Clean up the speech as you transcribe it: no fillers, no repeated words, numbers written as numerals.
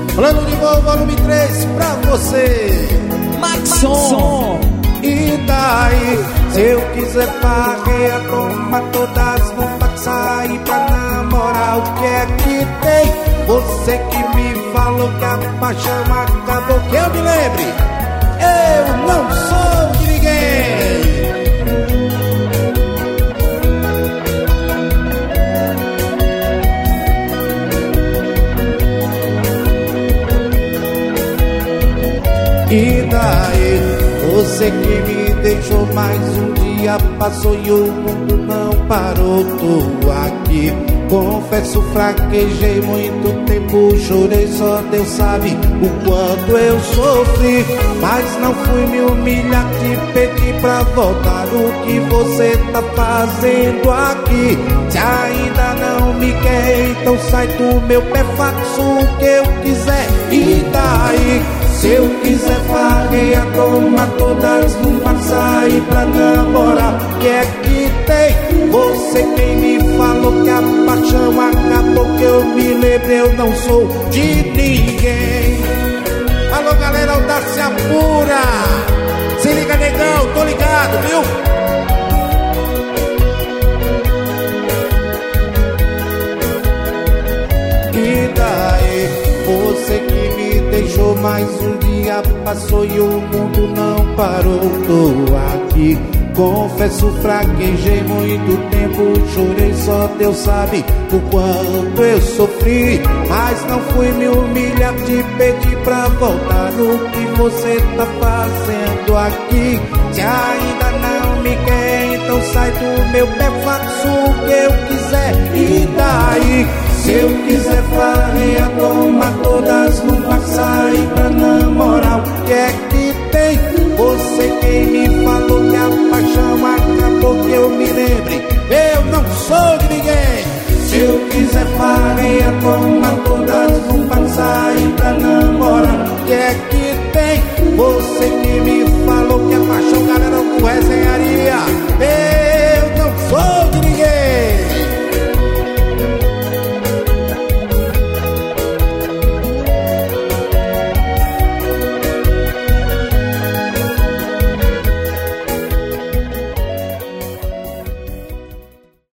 Plano de voo volume 3 pra você, Maxson. E daí, se eu quiser farrear, toma todas, não vai sair pra namorar. O que é que tem? Você que me falou que a paixão acabou. Que eu me lembre, eu não sou de ninguém. E daí, você que me deixou, mais um dia passou e o mundo não parou. Tô aqui, confesso, fraquejei muito tempo, chorei, só Deus sabe o quanto eu sofri. Mas não fui me humilhar, te pedi pra voltar. O que você tá fazendo aqui? Se ainda não me quer, então sai do meu pé, faço o que eu quiser. E daí? Se eu quiser farrear, toma todas, não vai sair pra namorar. O que é que tem? Você quem me falou que a paixão acabou, que eu me lembro, eu não sou de ninguém. Alô galera, audácia pura, se liga negão, tô ligado, viu? E daí? Você que me deixou, mais um dia passou e o mundo não parou. Tô aqui, confesso, fraquejei muito tempo, chorei, só Deus sabe o quanto eu sofri. Mas não fui me humilhar, te pedi pra voltar. O que você tá fazendo aqui? Se ainda não me quer, então sai do meu pé, faço o que eu quiser. E daí? Se eu quiser farrear, toma todas, não vai sair pra namorar. O que é que tem? Você quem me falou que a paixão acabou, que eu me lembre, eu não sou de ninguém. Se eu quiser farrear, toma todas, não vai sair pra namorar. O que é que